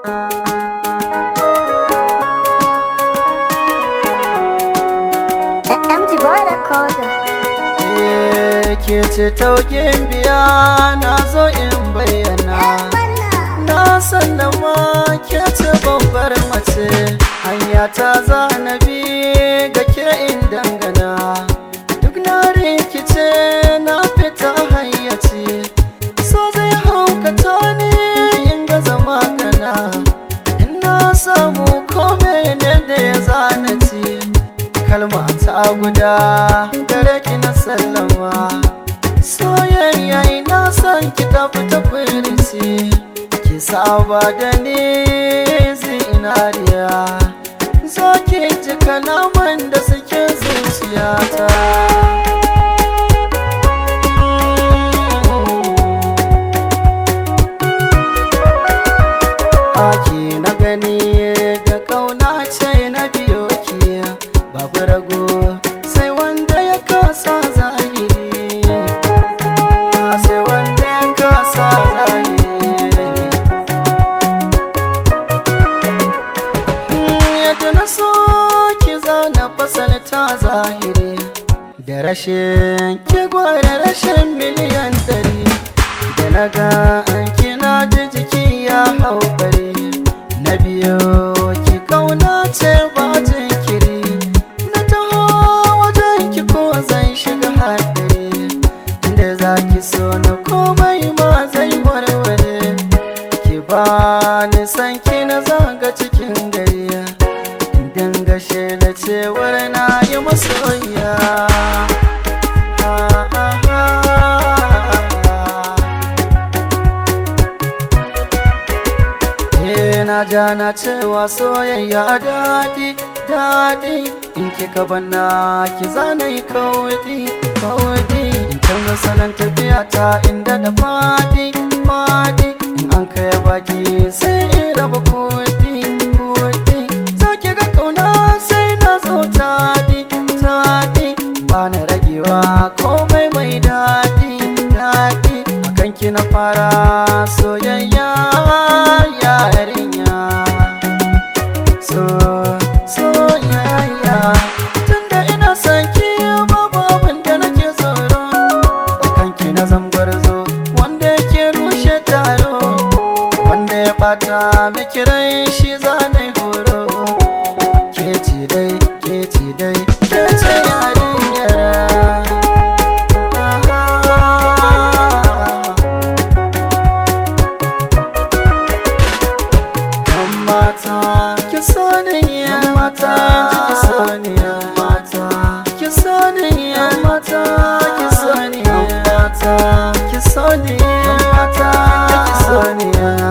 MG boy recorder. Ke ce taukin biya na zo in bayyana. Na san da ma ke ce babbar mace, hanya ta zanabi ga ke in dangana. Duk na rikice na fita hayyaci, so zai haukata ni in ga zama kana. In na samu kome ne da ya zanaci, kalma ta guda gare ki na sallama. Soyayya ina son ki tafi ta firisi, ki saba da ni zinariya. Zo ki ji kalaman da suke zuciyata. Aki na gani da kauna ce na biyo ki, babu rago sai wanda ya kasa zahiri, sai wanda ya kasa zahiri. Yadda na so ki zana fasalta zahiri, da rashin ki gwada rashin miliyan 100. Da na ga an kina ji jiki ya hau bari, na biyo ki kauna ce ba jinkiri. Na taho wajen ki ko zan shiga haɗari, inda za ki so na komai ma zai warware. Ki ba ni san ki na zaga cikin gari, dinga shaida cewar na yi masoyiya. Na ja na cewa soyayya daɗi daɗi, in kika banna ki zanai kawai kawai. In canza salon tafiya ta inda da faɗi faɗi, in an kai baki sai in raba kuɗi kuɗi. Za ki ga kauna sai na zo taɗi taɗi, ba na ragewa komai mai daɗi daɗi. Akan ki na fara soyayya yarinya, soyayya. Tunda ina son ki babu abin da nake tsoro, akan ki na zambarzo wanda yake rushe taro. Wanda ya bata miki rai shi zanai horo. Ke ce dai, ke ce dai, ke ce yarinyar. Mata, ki sani ya mata, ki sani ya mata, ki sani ya mata, ki sani ya mata, ki sani ya mata, ki sani ya